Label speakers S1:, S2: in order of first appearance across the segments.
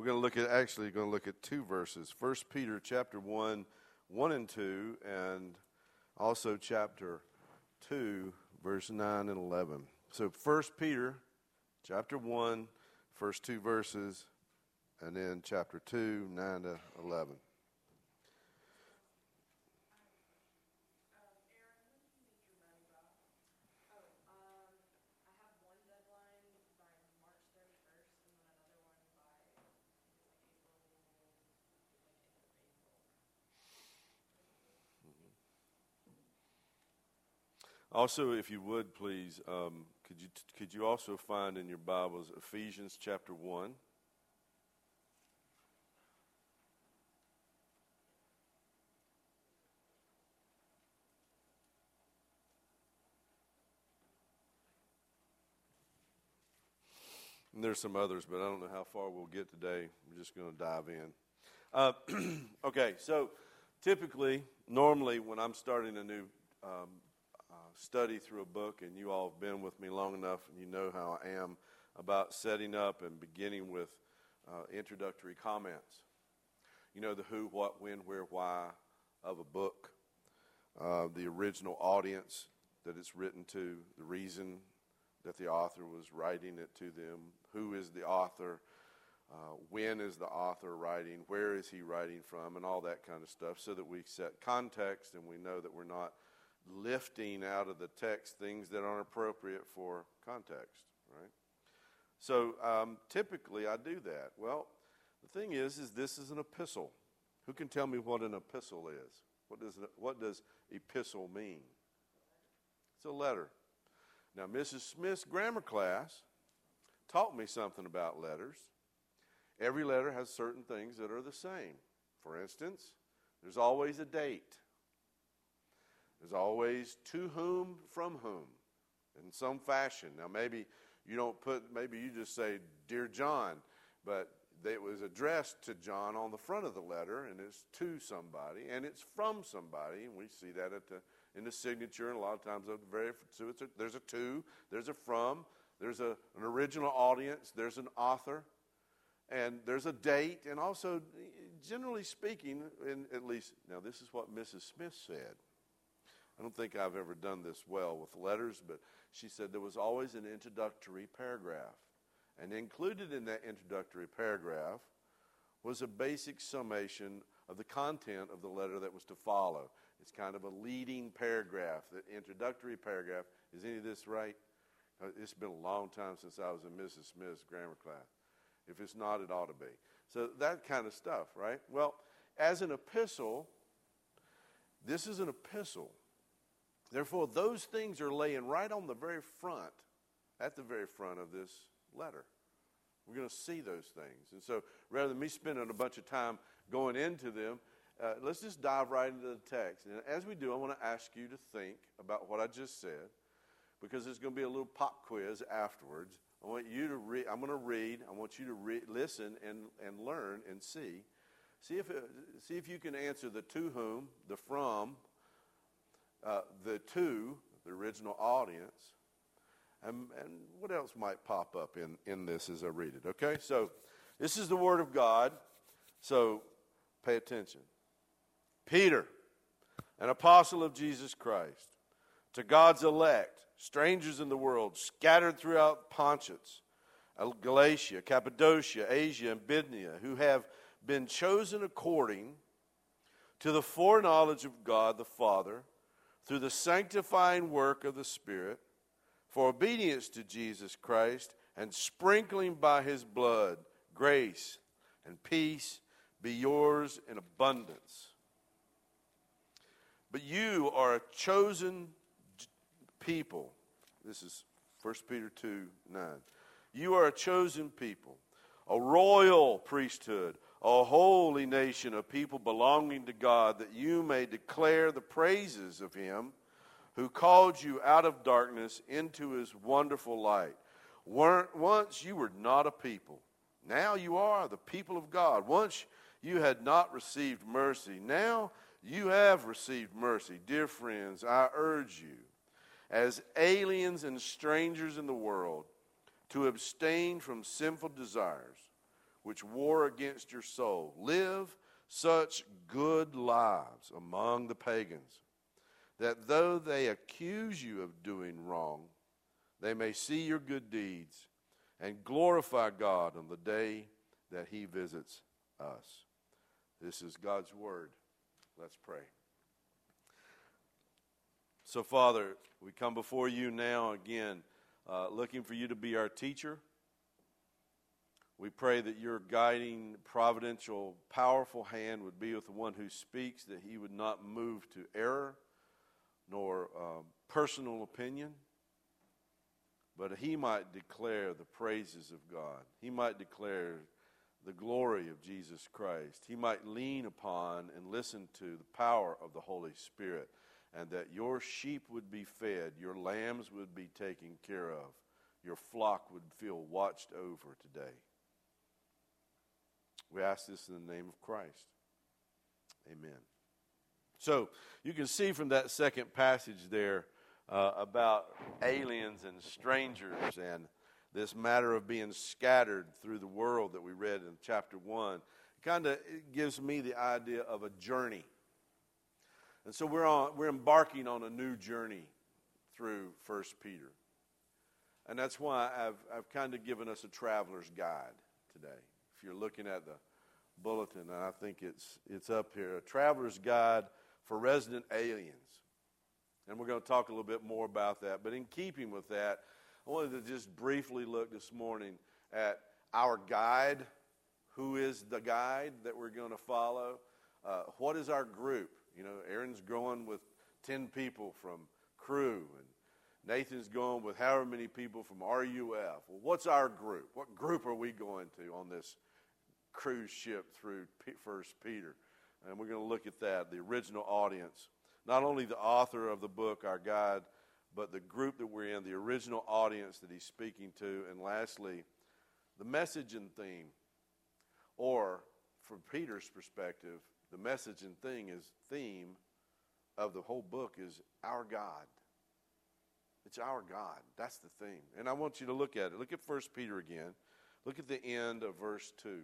S1: We're going to look at two verses. 1 Peter chapter 1, 1 and 2, and also chapter 2, verse 9 and 11. So 1 Peter chapter 1, first two verses, and then chapter 2, 9 to 11. Also, if you would, please, could you also find in your Bibles Ephesians chapter 1? And there's some others, but I don't know how far we'll get today. We're just going to dive in. Okay, so normally when I'm starting a new study through a book, and you all have been with me long enough, and you know how I am about setting up and beginning with introductory comments. You know, the who, what, when, where, why of a book, the original audience that it's written to, the reason that the author was writing it to them, who is the author, when is the author writing, where is he writing from, and all that kind of stuff, so that we set context and we know that we're not lifting out of the text things that aren't appropriate for context, right? So typically I do that. Well, the thing is this is an epistle. Who can tell me what an epistle is? What does epistle mean? It's a letter. Now, Mrs. Smith's grammar class taught me something about letters. Every letter has certain things that are the same. For instance, there's always a date. There's always to whom, from whom, in some fashion. Now, maybe you just say, Dear John, but it was addressed to John on the front of the letter, and it's to somebody, and it's from somebody, and we see that in the signature, and a lot of times there's a to, there's a from, there's an original audience, there's an author, and there's a date, and also, generally speaking, at least, now this is what Mrs. Smith said. I don't think I've ever done this well with letters, but she said there was always an introductory paragraph. And included in that introductory paragraph was a basic summation of the content of the letter that was to follow. It's kind of a leading paragraph, the introductory paragraph. Is any of this right? It's been a long time since I was in Mrs. Smith's grammar class. If it's not, it ought to be. So that kind of stuff, right? Well, as an epistle, this is an epistle. Therefore, those things are laying right on the very front, at the very front of this letter. We're going to see those things. And so rather than me spending a bunch of time going into them, let's just dive right into the text. And as we do, I want to ask you to think about what I just said, because there's going to be a little pop quiz afterwards. I want you to read. I'm going to read. I want you to listen and learn and see. See if you can answer the to whom, the from, the to, the original audience, and what else might pop up in this as I read it, okay? So this is the Word of God, so pay attention. Peter, an apostle of Jesus Christ, to God's elect, strangers in the world, scattered throughout Pontus, Galatia, Cappadocia, Asia, and Bithynia, who have been chosen according to the foreknowledge of God the Father, through the sanctifying work of the Spirit, for obedience to Jesus Christ, and sprinkling by his blood, grace and peace be yours in abundance. But you are a chosen people. This is 1 Peter 2:9. You are a chosen people, a royal priesthood, a holy nation, a people belonging to God, that you may declare the praises of him who called you out of darkness into his wonderful light. Once you were not a people. Now you are the people of God. Once you had not received mercy. Now you have received mercy. Dear friends, I urge you, as aliens and strangers in the world, to abstain from sinful desires, which war against your soul. Live such good lives among the pagans, that though they accuse you of doing wrong, they may see your good deeds and glorify God on the day that he visits us. This is God's word. Let's pray. So, Father, we come before you now again, looking for you to be our teacher. We pray that your guiding, providential, powerful hand would be with the one who speaks, that he would not move to error nor personal opinion, but he might declare the praises of God. He might declare the glory of Jesus Christ. He might lean upon and listen to the power of the Holy Spirit, and that your sheep would be fed, your lambs would be taken care of, your flock would feel watched over today. We ask this in the name of Christ. Amen. So you can see from that second passage there about aliens and strangers and this matter of being scattered through the world that we read in chapter 1. It gives me the idea of a journey. And so we're embarking on a new journey through 1 Peter. And that's why I've kind of given us a traveler's guide today. If you're looking at the bulletin, and I think it's up here, a traveler's guide for resident aliens. And we're going to talk a little bit more about that. But in keeping with that, I wanted to just briefly look this morning at our guide. Who is the guide that we're going to follow? What is our group? You know, Aaron's going with 10 people from Crew, and Nathan's going with however many people from RUF. Well, what's our group? What group are we going to on this cruise ship through 1 Peter? And we're going to look at that, the original audience. Not only the author of the book, our guide, but the group that we're in, the original audience that he's speaking to. And lastly, the message and theme. Or, from Peter's perspective, the message and theme of the whole book is our God. It's our God. That's the theme. And I want you to look at it. Look at 1 Peter again. Look at the end of verse 2.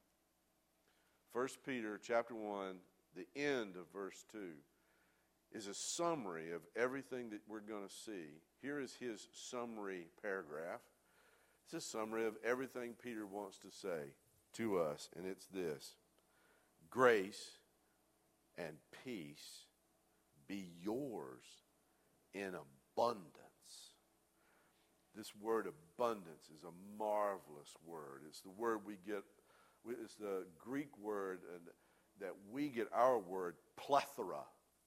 S1: 1 Peter chapter 1, the end of verse 2, is a summary of everything that we're going to see. Here is his summary paragraph. It's a summary of everything Peter wants to say to us, and it's this: grace and peace be yours in abundance. This word abundance is a marvelous word. It's the word we get, it's the Greek word that we get our word plethora.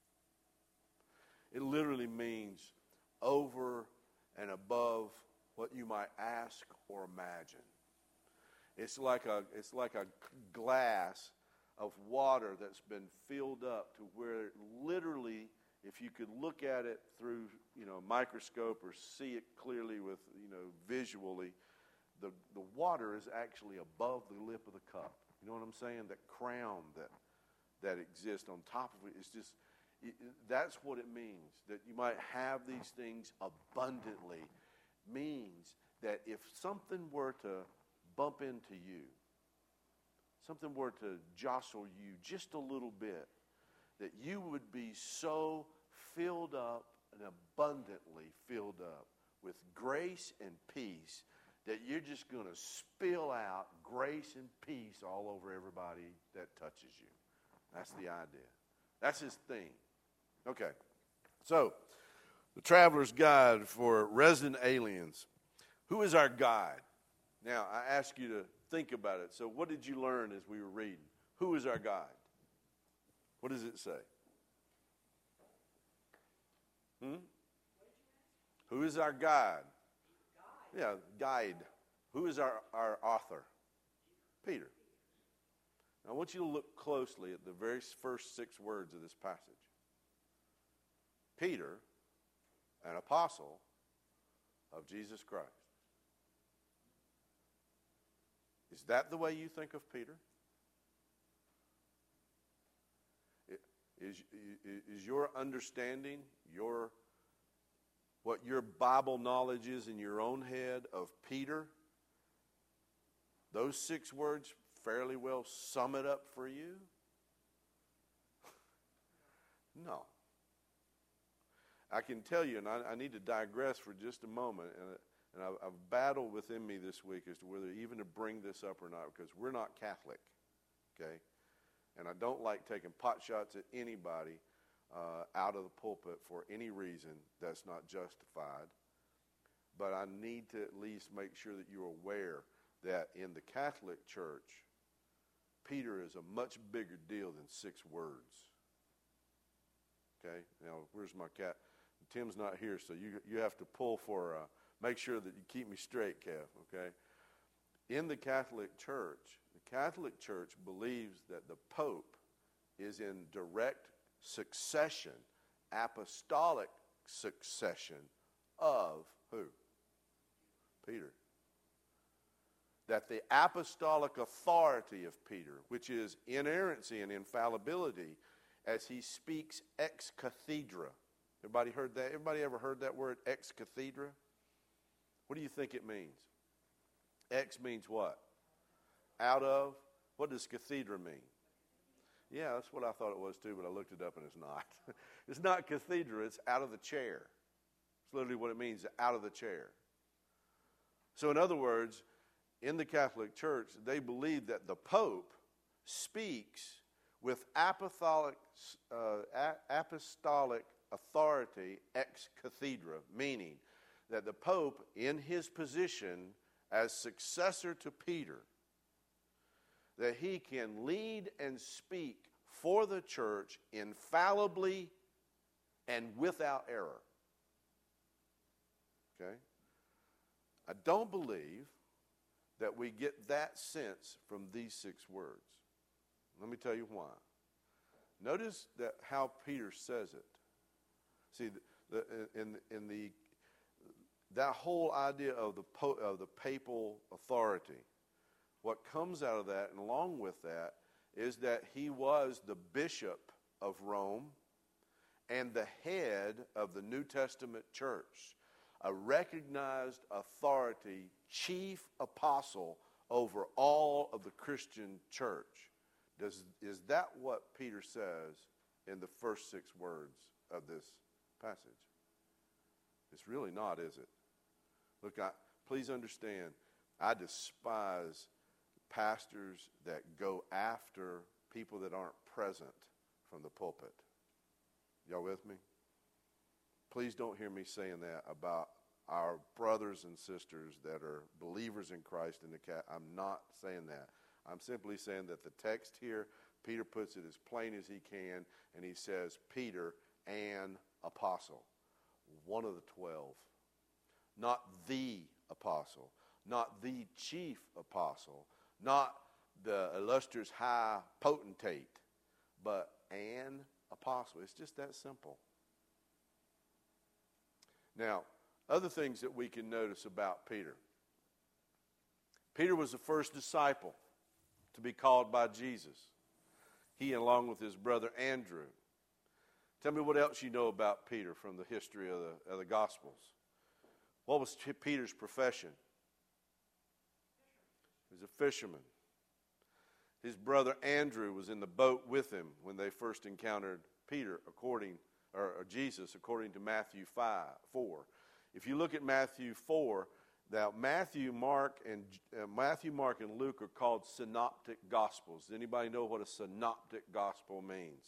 S1: It literally means over and above what you might ask or imagine. It's like a glass of water that's been filled up to where literally, if you could look at it through, a microscope or see it clearly with, visually, the water is actually above the lip of the cup. You know what I'm saying? That crown that exists on top of it is just, that's what it means. That you might have these things abundantly means that if something were to bump into you, something were to jostle you just a little bit, that you would be so filled up and abundantly filled up with grace and peace that you're just going to spill out grace and peace all over everybody that touches you. That's the idea. That's his theme. Okay, so the Traveler's Guide for Resident Aliens. Who is our guide? Now, I ask you to think about it. So what did you learn as we were reading? Who is our guide? What does it say? Who is our guide? Yeah, guide. Who is our author? Peter. Now, I want you to look closely at the very first 6 words of this passage. Peter, an apostle of Jesus Christ. Is that the way you think of Peter? Is your understanding, what your Bible knowledge is in your own head of Peter, those 6 words fairly well sum it up for you? No. I can tell you, and I need to digress for just a moment, and I've battled within me this week as to whether even to bring this up or not, because we're not Catholic, okay? And I don't like taking pot shots at anybody out of the pulpit for any reason that's not justified. But I need to at least make sure that you're aware that in the Catholic Church, Peter is a much bigger deal than 6 words. Okay? Now, where's my cat? Tim's not here, so you have to pull for, make sure that you keep me straight, Kev, okay? In the Catholic Church believes that the Pope is in direct succession, apostolic succession of who? Peter. That the apostolic authority of Peter, which is inerrancy and infallibility, as he speaks ex cathedra. Everybody heard that? Everybody ever heard that word, ex cathedra? What do you think it means? Ex means what? Out of. What does cathedra mean? Yeah, that's what I thought it was too, but I looked it up and it's not. It's not cathedra, it's out of the chair. It's literally what it means, out of the chair. So in other words, in the Catholic Church, they believe that the Pope speaks with apostolic authority ex cathedra, meaning that the Pope, in his position as successor to Peter, that he can lead and speak for the church infallibly and without error. Okay? I don't believe that we get that sense from these 6 words. Let me tell you why. Notice that how Peter says it. See, that whole idea of the papal authority, what comes out of that, and along with that, is that he was the bishop of Rome and the head of the New Testament church, a recognized authority, chief apostle over all of the Christian church. Is that what Peter says in the first 6 words of this passage? It's really not, is it? Look, please understand, I despise pastors that go after people that aren't present from the pulpit. Y'all with me? Please don't hear me saying that about our brothers and sisters that are believers in Christ in the I'm not saying that. I'm simply saying that the text here, Peter puts it as plain as he can, and he says, Peter, an apostle, one of the 12. Not the apostle, not the chief apostle, not the illustrious high potentate, but an apostle. It's just that simple. Now, other things that we can notice about Peter. Peter was the first disciple to be called by Jesus. He, along with his brother Andrew. Tell me what else you know about Peter from the history of the Gospels. What was Peter's profession? He was a fisherman. His brother Andrew was in the boat with him when they first encountered Jesus, according to Matthew 4. If you look at Matthew 4, now Matthew, Mark, and Luke are called synoptic gospels. Does anybody know what a synoptic gospel means?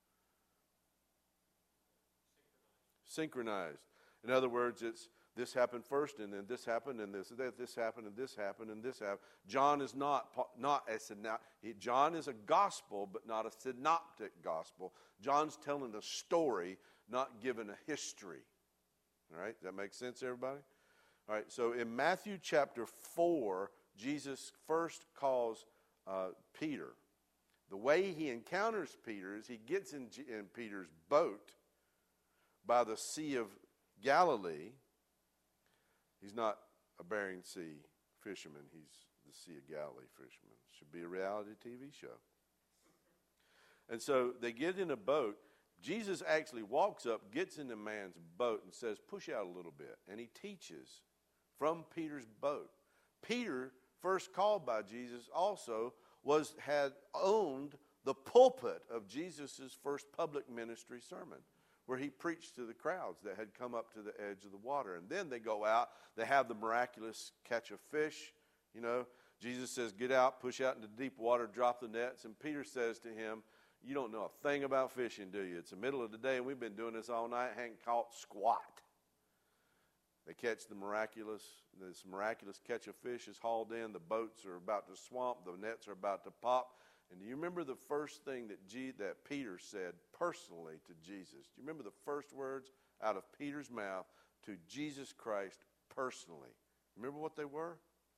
S1: Synchronized. In other words, it's this happened first, and then this happened, and this happened, and this happened, and this happened. John is not a John is a gospel, but not a synoptic gospel. John's telling a story, not giving a history. All right, does that make sense, everybody? All right, so in Matthew chapter 4, Jesus first calls Peter. The way he encounters Peter is he gets in Peter's boat by the Sea of Galilee. He's not a Bering Sea fisherman. He's the Sea of Galilee fisherman. Should be a reality TV show. And so they get in a boat. Jesus actually walks up, gets in the man's boat, and says, push out a little bit. And he teaches from Peter's boat. Peter, first called by Jesus, also had owned the pulpit of Jesus' first public ministry sermon, where he preached to the crowds that had come up to the edge of the water. And then they go out, they have the miraculous catch of fish. You know, Jesus says, get out, push out into deep water, drop the nets. And Peter says to him, you don't know a thing about fishing, do you? It's the middle of the day, and we've been doing this all night, hadn't caught squat. They catch this miraculous catch of fish is hauled in, the boats are about to swamp, the nets are about to pop. And do you remember the first thing that Peter said personally to Jesus? Do you remember the first words out of Peter's mouth to Jesus Christ personally? Remember what they were?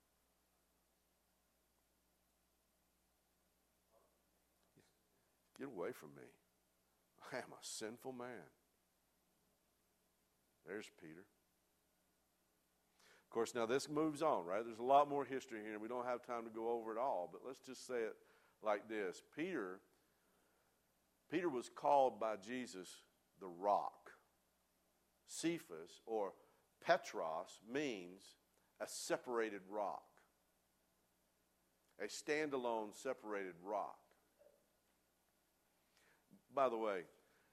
S1: Get away from me. I am a sinful man. There's Peter. Of course, now this moves on, right? There's a lot more history here, and we don't have time to go over it all, but let's just say it like this. Peter was called by Jesus the rock. Cephas, or Petros, means a separated rock. A standalone separated rock. By the way,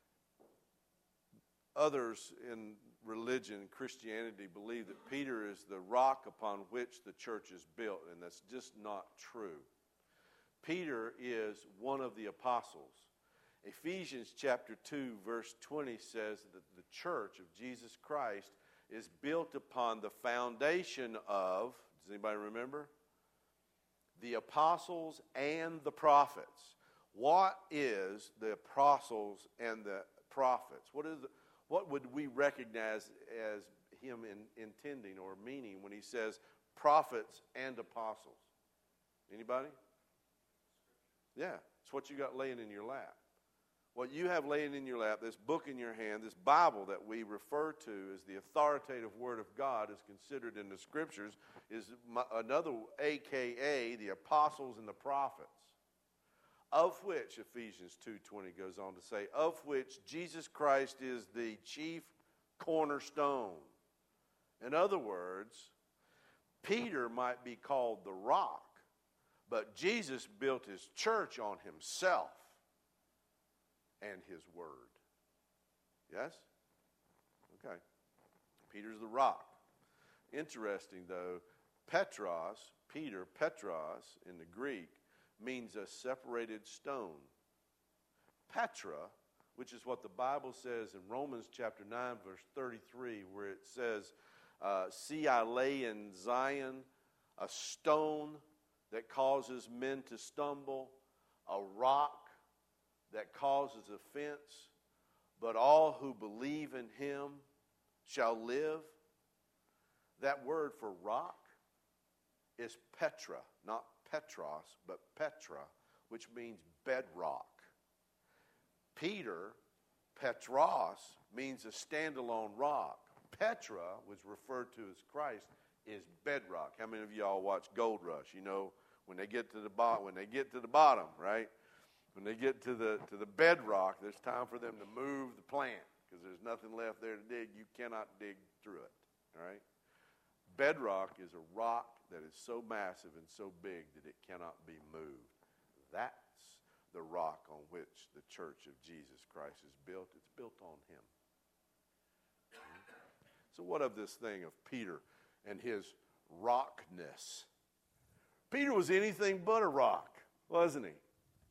S1: others in religion, Christianity, believe that Peter is the rock upon which the church is built, and that's just not true. Peter is one of the apostles. Ephesians chapter 2, verse 20 says that the church of Jesus Christ is built upon the foundation of, does anybody remember? The apostles and the prophets. What is the apostles and the prophets? What would we recognize as him intending or meaning when he says prophets and apostles? Anybody? Yeah, it's what you got laying in your lap. What you have laying in your lap, this book in your hand, this Bible that we refer to as the authoritative Word of God, is considered in the Scriptures, is another AKA the apostles and the prophets. Of which, Ephesians 2:20 goes on to say, of which Jesus Christ is the chief cornerstone. In other words, Peter might be called the rock, but Jesus built his church on himself and his word. Yes? Okay. Peter's the rock. Interesting, though, Petros in the Greek, means a separated stone. Petra, which is what the Bible says in Romans chapter 9, verse 33, where it says, see, I lay in Zion a stone that causes men to stumble, a rock that causes offense, but all who believe in him shall live. That word for rock is Petra, not Petros, but Petra, which means bedrock. Peter, Petros, means a standalone rock. Petra, which referred to as Christ, is bedrock. How many of y'all watch Gold Rush? You know, when they get to the bottom, right? When they get to the bedrock, there's time for them to move the plant because there's nothing left there to dig. You cannot dig through it. All right? Bedrock is a rock that is so massive and so big that it cannot be moved. That's the rock on which the church of Jesus Christ is built. It's built on him. So what of this thing of Peter and his rockness? Peter was anything but a rock, wasn't he?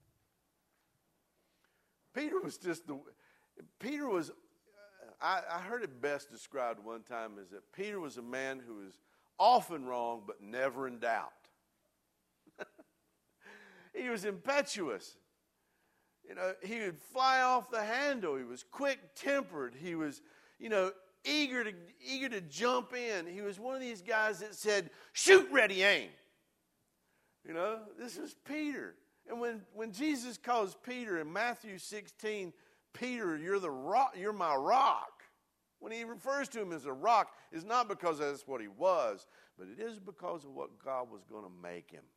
S1: I heard it best described one time as that Peter was a man who was often wrong but never in doubt. He was impetuous. You know, he would fly off the handle. He was quick-tempered. He was, eager to jump in. He was one of these guys that said, shoot, ready, aim. This was Peter. And when Jesus calls Peter in Matthew 16, Peter, you're the rock, you're my rock. When he refers to him as a rock, it's not because that's what he was, but it is because of what God was going to make him.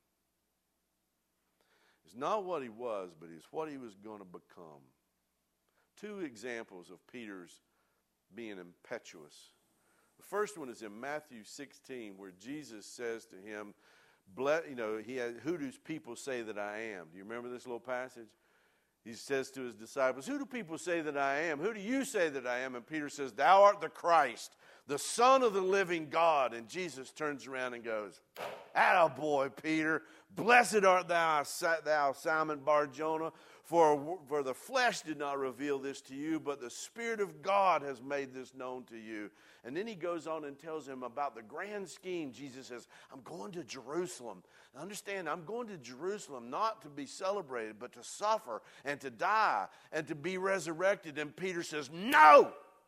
S1: It's not what he was, but it's what he was going to become. Two examples of Peter's being impetuous. The first one is in Matthew 16, where Jesus says to him, who do people say that I am? Do you remember this little passage? He says to his disciples, who do people say that I am? Who do you say that I am? And Peter says, thou art the Christ, the Son of the living God. And Jesus turns around and goes, attaboy, Peter. Blessed art thou, Simon Bar-Jonah, for the flesh did not reveal this to you, but the Spirit of God has made this known to you. And then he goes on and tells him about the grand scheme. Jesus says, I'm going to Jerusalem. Understand, I'm going to Jerusalem not to be celebrated, but to suffer and to die and to be resurrected. And Peter says, no!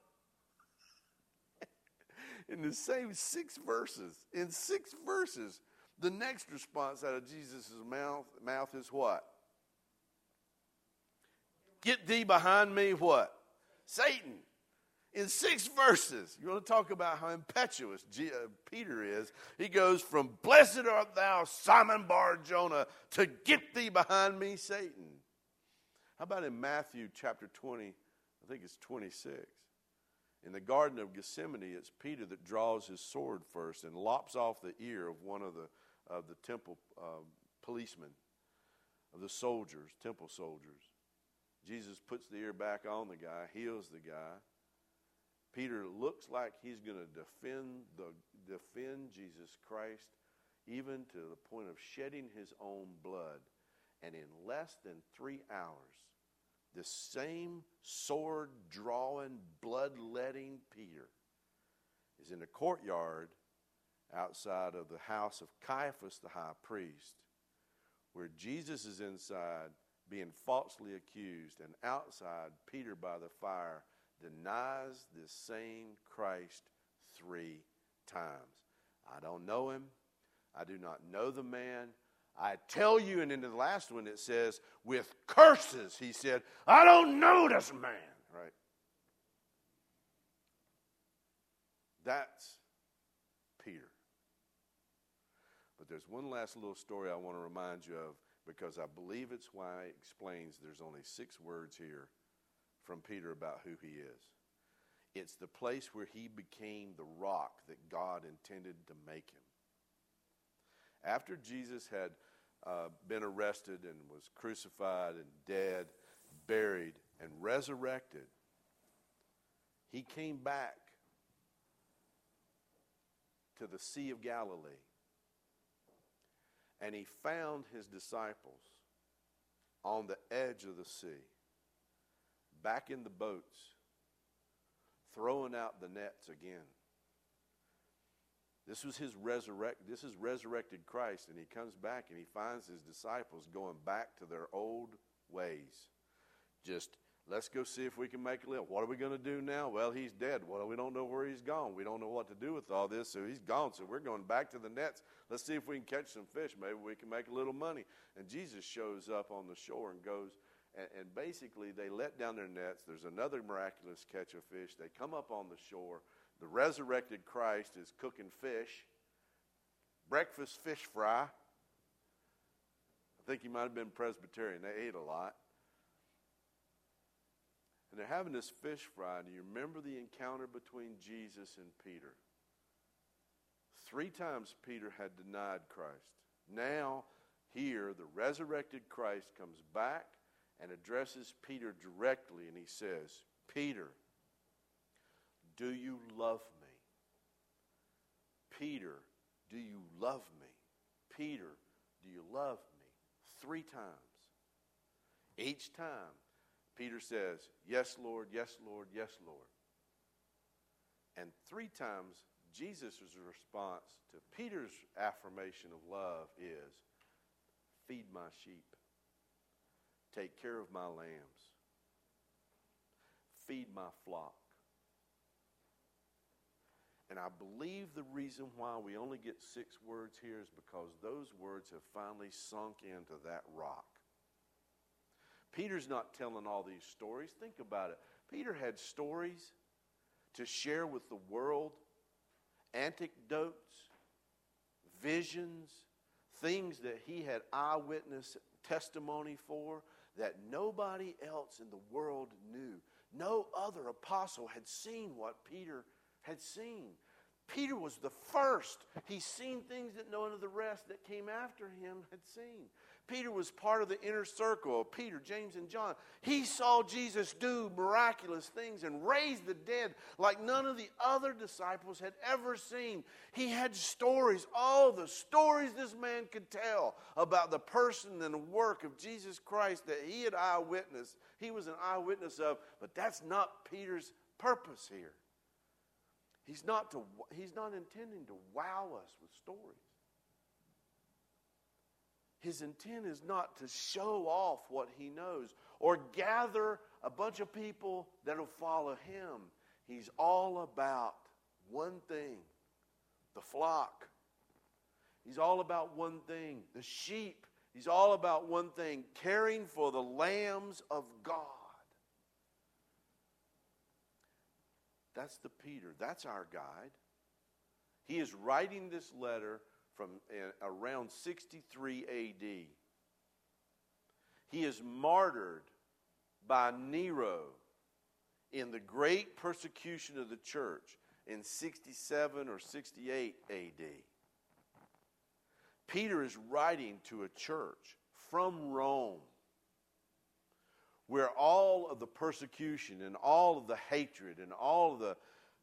S1: In the same 6 verses, the next response out of Jesus' mouth is what? Get thee behind me, what? Satan. In 6 verses, you want to talk about how impetuous Peter is. He goes from, blessed art thou, Simon Bar-Jonah, to get thee behind me, Satan. How about in Matthew chapter 20, I think it's 26. In the Garden of Gethsemane, it's Peter that draws his sword first and lops off the ear of one of the temple policemen, of the soldiers, temple soldiers. Jesus puts the ear back on the guy, heals the guy. Peter looks like he's going to defend Jesus Christ, even to the point of shedding his own blood. And in less than 3 hours, the same sword-drawing, blood-letting Peter is in the courtyard outside of the house of Caiaphas the high priest, where Jesus is inside being falsely accused, and outside Peter by the fire denies this same Christ 3 times. I don't know him. I do not know the man. I tell you, and in the last one it says, with curses, he said, I don't know this man, right? That's Peter. But there's one last little story I want to remind you of, because I believe it's why it explains there's only 6 words here from Peter about who he is. It's the place where he became the rock that God intended to make him. After Jesus had been arrested and was crucified and dead, buried, and resurrected, he came back to the Sea of Galilee. And he found his disciples on the edge of the sea, back in the boats, throwing out the nets again. This is resurrected Christ, and he comes back and he finds his disciples going back to their old ways. Just, let's go see if we can make a living. What are we going to do now? Well, he's dead. Well, we don't know where he's gone. We don't know what to do with all this, so he's gone. So we're going back to the nets. Let's see if we can catch some fish. Maybe we can make a little money. And Jesus shows up on the shore and goes, and basically they let down their nets. There's another miraculous catch of fish. They come up on the shore. The resurrected Christ is cooking fish, breakfast fish fry. I think he might have been Presbyterian. They ate a lot. And they're having this fish fry. Do you remember the encounter between Jesus and Peter? 3 times Peter had denied Christ. Now, here, the resurrected Christ comes back and addresses Peter directly, and he says, Peter, do you love me? Peter, do you love me? Peter, do you love me? 3 times. Each time, Peter says, yes, Lord, yes, Lord, yes, Lord. And 3 times, Jesus' response to Peter's affirmation of love is, feed my sheep. Take care of my lambs. Feed my flock. And I believe the reason why we only get 6 words here is because those words have finally sunk into that rock. Peter's not telling all these stories. Think about it. Peter had stories to share with the world, anecdotes, visions, things that he had eyewitness testimony for that nobody else in the world knew. No other apostle had seen what Peter had seen. Peter was the first. He's seen things that none of the rest that came after him had seen. Peter was part of the inner circle of Peter, James, and John. He saw Jesus do miraculous things and raise the dead like none of the other disciples had ever seen. He had stories, all the stories this man could tell about the person and the work of Jesus Christ that he had eyewitnessed. He was an eyewitness of, but that's not Peter's purpose here. He's not intending to wow us with stories. His intent is not to show off what he knows or gather a bunch of people that will follow him. He's all about one thing, the flock. He's all about one thing, the sheep. He's all about one thing, caring for the lambs of God. That's the Peter. That's our guide. He is writing this letter from around 63 A.D. He is martyred by Nero in the great persecution of the church in 67 or 68 A.D. Peter is writing to a church from Rome where all of the persecution and all of the hatred and all of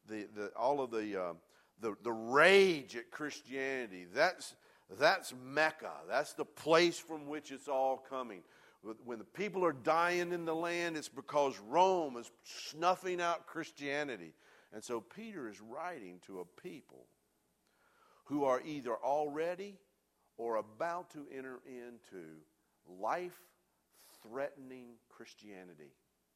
S1: the rage at Christianity, that's Mecca. That's the place from which it's all coming. When the people are dying in the land, it's because Rome is snuffing out Christianity. And so Peter is writing to a people who are either already or about to enter into life-threatening Christianity.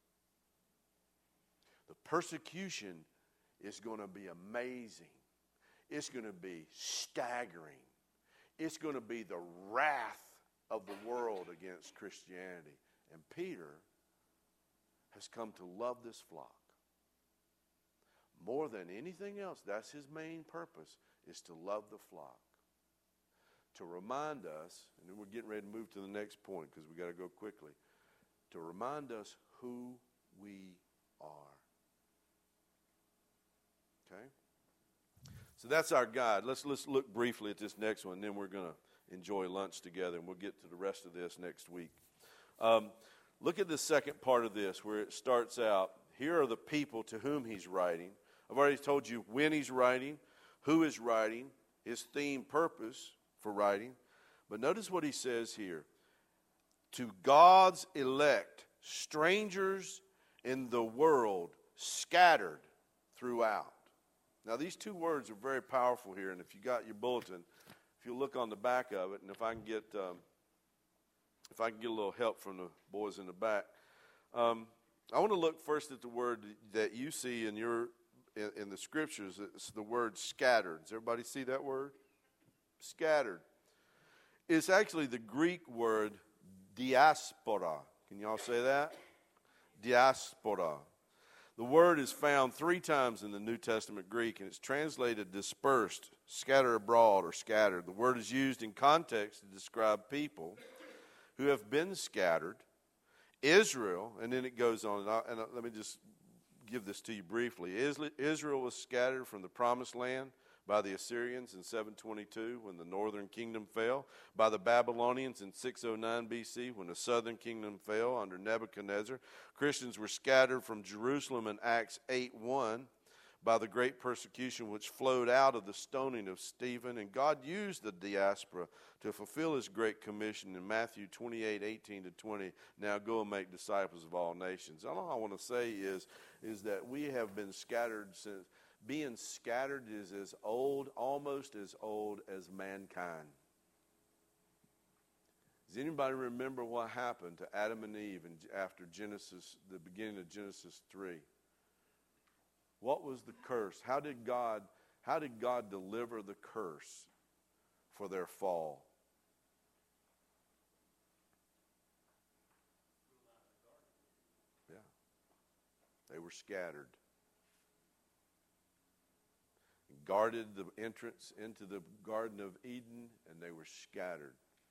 S1: The persecution is going to be amazing. It's going to be staggering. It's going to be the wrath of the world against Christianity. And Peter has come to love this flock. More than anything else, that's his main purpose, is to love the flock. To remind us, and then we're getting ready to move to the next point because we got to go quickly, to remind us who we are. Okay? So that's our guide. Let's look briefly at this next one, and then we're going to enjoy lunch together, and we'll get to the rest of this next week. Look at the second part of this where it starts out. Here are the people to whom he's writing. I've already told you when he's writing, who is writing, his theme, purpose for writing. But notice what he says here. To God's elect, strangers in the world, scattered throughout. Now, these two words are very powerful here, and if you got your bulletin, if you look on the back of it, and if I can get a little help from the boys in the back, I want to look first at the word that you see in the scriptures. It's the word scattered. Does everybody see that word? Scattered. It's actually the Greek word diaspora. Can y'all say that? Diaspora. The word is found 3 times in the New Testament Greek, and it's translated dispersed, scattered abroad, or scattered. The word is used in context to describe people who have been scattered. Israel, and then it goes on, and let me just give this to you briefly. Israel was scattered from the promised land by the Assyrians in 722 when the northern kingdom fell, by the Babylonians in 609 BC when the southern kingdom fell under Nebuchadnezzar. Christians were scattered from Jerusalem in Acts 8:1 by the great persecution which flowed out of the stoning of Stephen. And God used the diaspora to fulfill his great commission in Matthew 28:18-20. Now go and make disciples of all nations. All I want to say is that we have been scattered since. Being scattered is as old, almost as old as mankind. Does anybody remember what happened to Adam and Eve after Genesis, the beginning of Genesis 3? What was the curse? How did God deliver the curse for their fall? Yeah. They were scattered. Guarded the entrance into the Garden of Eden, and they were scattered.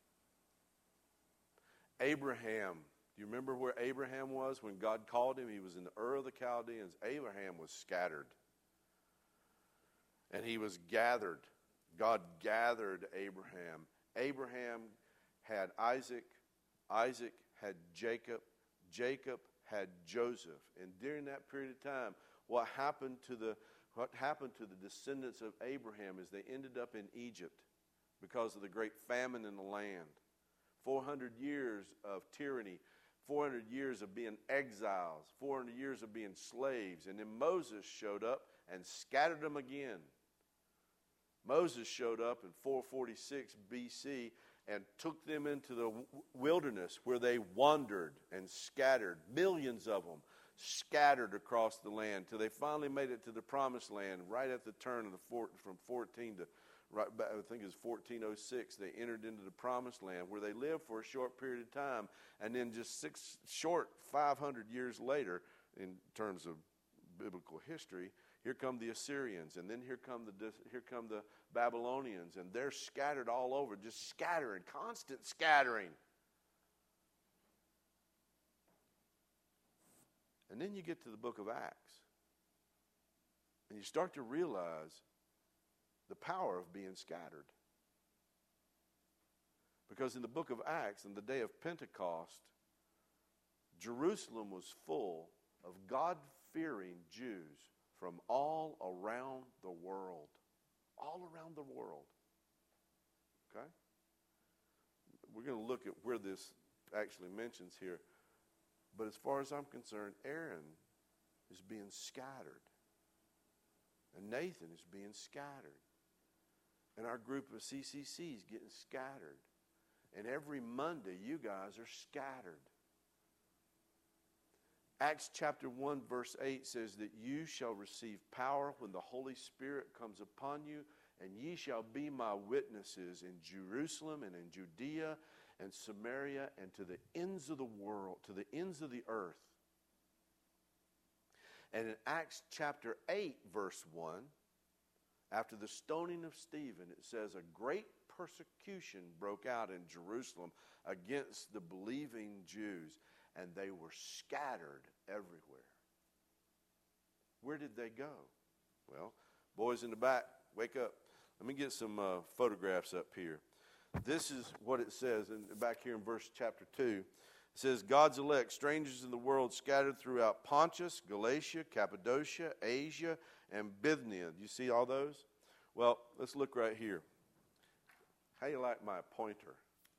S1: Abraham, do you remember where Abraham was when God called him? He was in the Ur of the Chaldeans. Abraham was scattered. And he was gathered. God gathered Abraham. Abraham had Isaac. Isaac had Jacob. Jacob had Joseph. And during that period of time, what happened to the descendants of Abraham is they ended up in Egypt because of the great famine in the land. 400 years of tyranny, 400 years of being exiles, 400 years of being slaves. And then Moses showed up and scattered them again. Moses showed up in 446 BC and took them into the wilderness where they wandered and scattered, millions of them scattered across the land till they finally made it to the promised land right at the turn of from 14 to right back, I think it was 1406. They entered into the promised land where they lived for a short period of time, and then just 500 years later, in terms of biblical history, here come the Assyrians, and then here come the Babylonians, and they're scattered all over, just scattering, constant scattering. And then you get to the book of Acts, and you start to realize the power of being scattered. Because in the book of Acts, in the day of Pentecost, Jerusalem was full of God-fearing Jews from all around the world. All around the world. Okay? We're going to look at where this actually mentions here. But as far as I'm concerned, Aaron is being scattered. And Nathan is being scattered. And our group of CCC is getting scattered. And every Monday, you guys are scattered. Acts chapter 1 verse 8 says that you shall receive power when the Holy Spirit comes upon you, and ye shall be my witnesses in Jerusalem and in Judea and Samaria and to the ends of the world, to the ends of the earth. And in Acts chapter 8 verse 1, after the stoning of Stephen, it says a great persecution broke out in Jerusalem against the believing Jews, and they were scattered everywhere. Where did they go? Well, boys in the back, wake up. Let me get some photographs up here. This is what it says back here in verse chapter 2. It says, God's elect, strangers in the world, scattered throughout Pontus, Galatia, Cappadocia, Asia, and Bithynia. Do you see all those? Well, let's look right here. How do you like my pointer?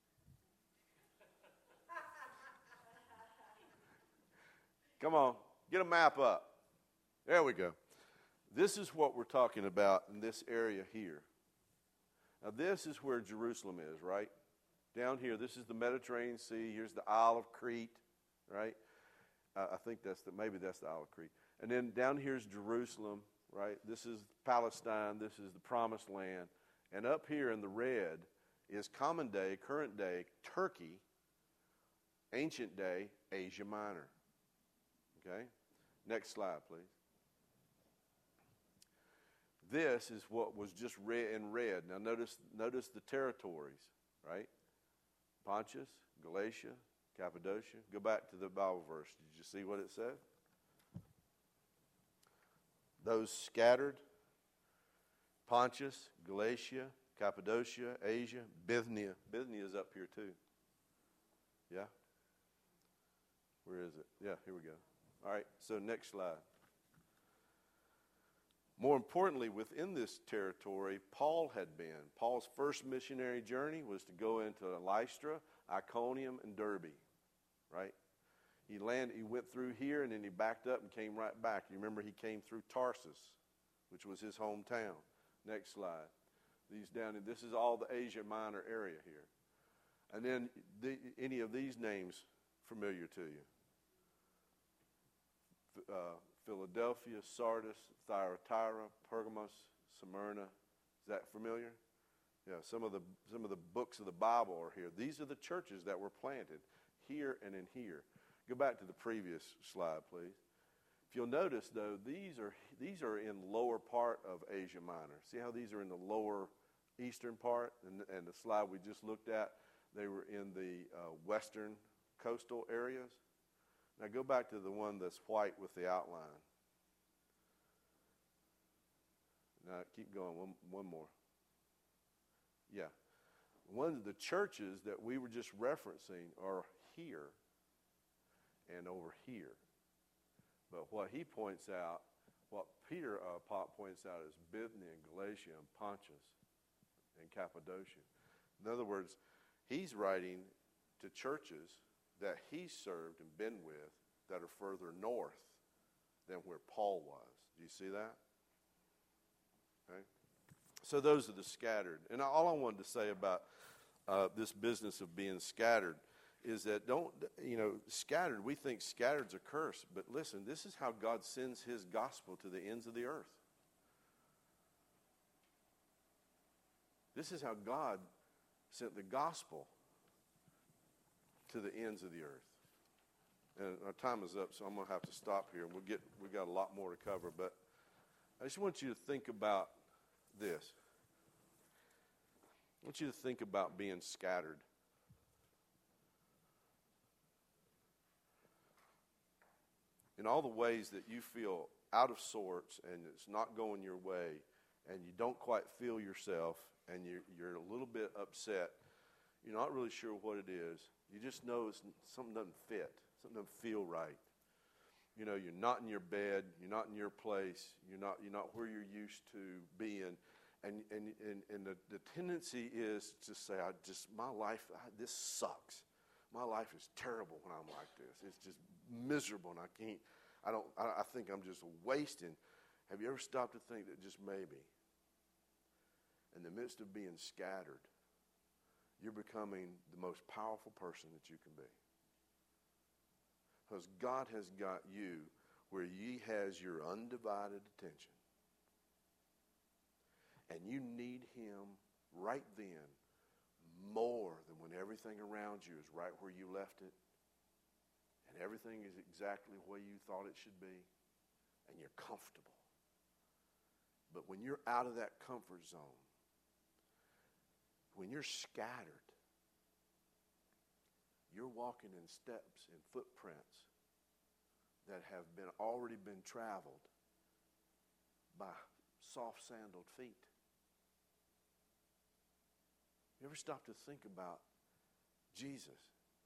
S1: Come on, get a map up. There we go. This is what we're talking about in this area here. Now, this is where Jerusalem is, right? Down here, this is the Mediterranean Sea. Here's the Isle of Crete, right? I think maybe that's the Isle of Crete. And then down here is Jerusalem, right? This is Palestine. This is the Promised Land. And up here in the red is common day, current day, Turkey, ancient day, Asia Minor. Okay? Next slide, please. This is what was just red in red. Now notice the territories, right? Pontus, Galatia, Cappadocia. Go back to the Bible verse. Did you see what it said? Those scattered, Pontus, Galatia, Cappadocia, Asia, Bithynia. Bithynia is up here too. Yeah? Where is it? Yeah, here we go. All right, so next slide. More importantly, within this territory, Paul had been. Paul's first missionary journey was to go into Lystra, Iconium, and Derbe, right? He went through here, and then he backed up and came right back. You remember he came through Tarsus, which was his hometown. Next slide. This is all the Asia Minor area here. And then any of these names familiar to you? Philadelphia, Sardis, Thyatira, Pergamos, Smyrna. Is that familiar? Yeah, some of the books of the Bible are here. These are the churches that were planted here and in here. Go back to the previous slide, please. If you'll notice, though, these are in lower part of Asia Minor. See how these are in the lower eastern part? And the slide we just looked at, they were in the western coastal areas. Now go back to the one that's white with the outline. Now, keep going. One more. Yeah. One of the churches that we were just referencing are here and over here. But what he points out, what Peter points out is Bithynia and Galatia and Pontus and Cappadocia. In other words, he's writing to churches that he served and been with that are further north than where Paul was. Do you see that? Okay. So those are the scattered. And all I wanted to say about this business of being scattered is that scattered, we think scattered's a curse. But listen, this is how God sends his gospel to the ends of the earth. This is how God sent the gospel to the ends of the earth. And our time is up, so I'm going to have to stop here. We've got a lot more to cover, but I just want you to think about this. I want you to think about being scattered. In all the ways that you feel out of sorts and it's not going your way and you don't quite feel yourself and you're a little bit upset, you're not really sure what it is. You just know something doesn't fit. Something doesn't feel right. You're not in your bed. You're not in your place. You're not where you're used to being. And the tendency is to say, my life, this sucks. My life is terrible when I'm like this. It's just miserable, and I think I'm just wasting. Have you ever stopped to think that just maybe, in the midst of being scattered, you're becoming the most powerful person that you can be? Because God has got you where he has your undivided attention. And you need him right then more than when everything around you is right where you left it. And everything is exactly the way you thought it should be. And you're comfortable. But when you're out of that comfort zone, when you're scattered, you're walking in steps and footprints that have already been traveled by soft-sandaled feet. You ever stop to think about Jesus?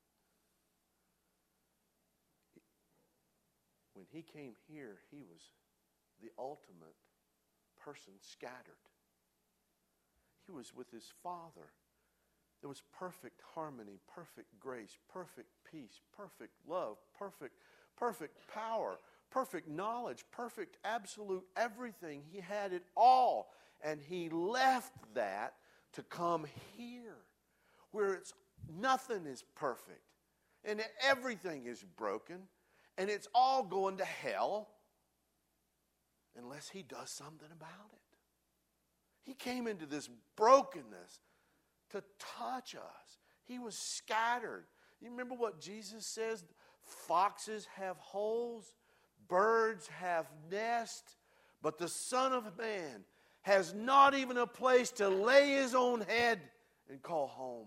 S1: When he came here, he was the ultimate person scattered. He was with his Father. There was perfect harmony, perfect grace, perfect peace, perfect love, perfect power, perfect knowledge, perfect absolute everything. He had it all. And he left that to come here where nothing is perfect and everything is broken and it's all going to hell unless he does something about it. He came into this brokenness to touch us. He was scattered. You remember what Jesus says? Foxes have holes, birds have nests, but the Son of Man has not even a place to lay his own head and call home.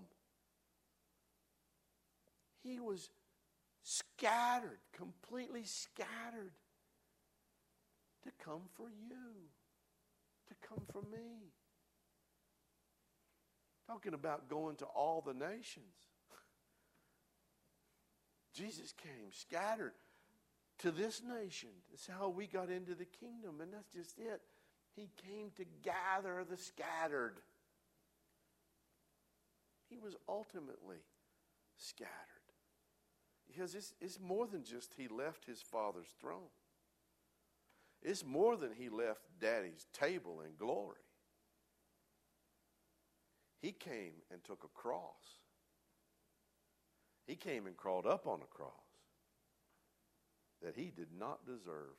S1: He was scattered, completely scattered, to come for you, to come for me. Talking about going to all the nations. Jesus came scattered to this nation. That's how we got into the kingdom, and that's just it. He came to gather the scattered. He was ultimately scattered. Because it's more than just he left his Father's throne. It's more than he left Daddy's table in glory. He came and took a cross. He came and crawled up on a cross that he did not deserve.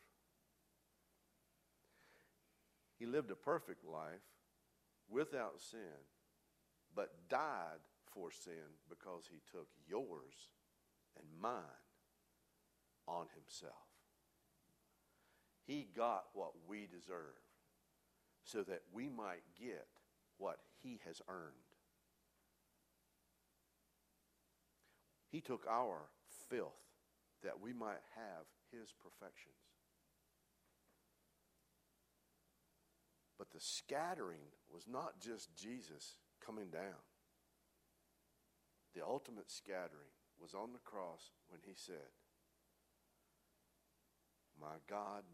S1: He lived a perfect life without sin, but died for sin because he took yours and mine on himself. He got what we deserve so that we might get what he has earned. He took our filth that we might have his perfections. But the scattering was not just Jesus coming down. The ultimate scattering was on the cross when he said, my God,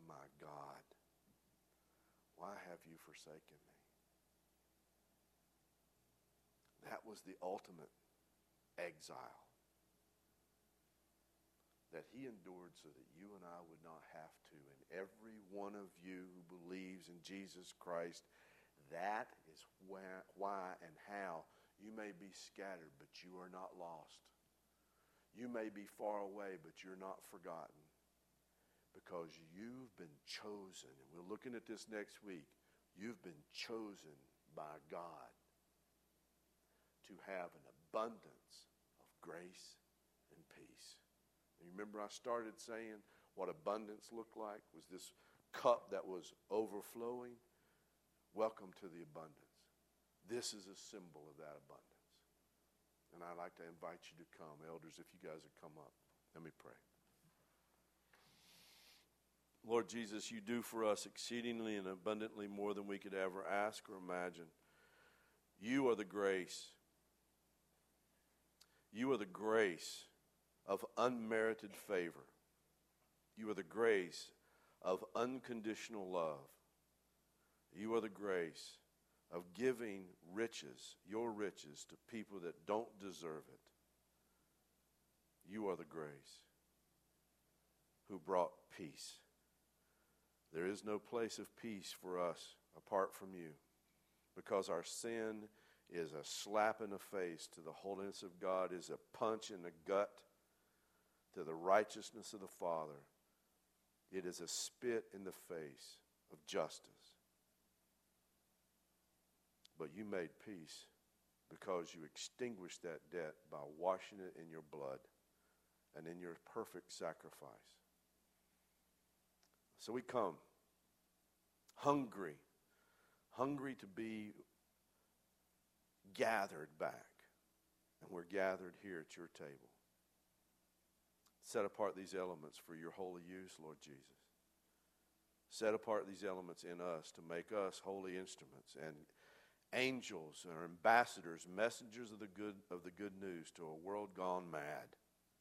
S1: why have you forsaken me? That was the ultimate exile that he endured so that you and I would not have to. And every one of you who believes in Jesus Christ, that is why and how you may be scattered, but you are not lost. You may be far away, but you're not forgotten. Because you've been chosen, and we're looking at this next week, you've been chosen by God to have an abundance of grace and peace. And you remember I started saying what abundance looked like was this cup that was overflowing. Welcome to the abundance. This is a symbol of that abundance. And I'd like to invite you to come. Elders, if you guys would come up, let me pray. Lord Jesus, you do for us exceedingly and abundantly more than we could ever ask or imagine. You are the grace. You are the grace of unmerited favor. You are the grace of unconditional love. You are the grace of giving riches, your riches, to people that don't deserve it. You are the grace who brought peace. There is no place of peace for us apart from you, because our sin is a slap in the face to the holiness of God, is a punch in the gut to the righteousness of the Father. It is a spit in the face of justice. But you made peace because you extinguished that debt by washing it in your blood and in your perfect sacrifice. So we come hungry to be gathered back. And we're gathered here at your table. Set apart these elements for your holy use, Lord Jesus. Set apart these elements in us to make us holy instruments and angels or ambassadors, messengers of the good news to a world gone mad.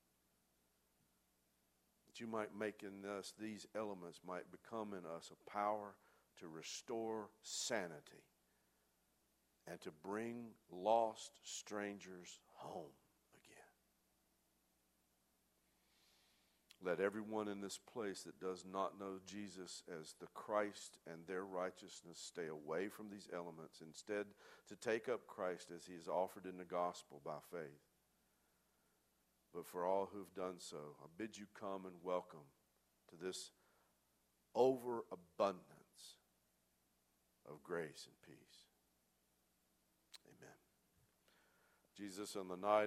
S1: That you might make in us, these elements might become in us a power to restore sanity and to bring lost strangers home again. Let everyone in this place that does not know Jesus as the Christ and their righteousness stay away from these elements, instead to take up Christ as he is offered in the gospel by faith. But for all who've done so, I bid you come and welcome to this overabundance of grace and peace. Amen. Jesus, on the night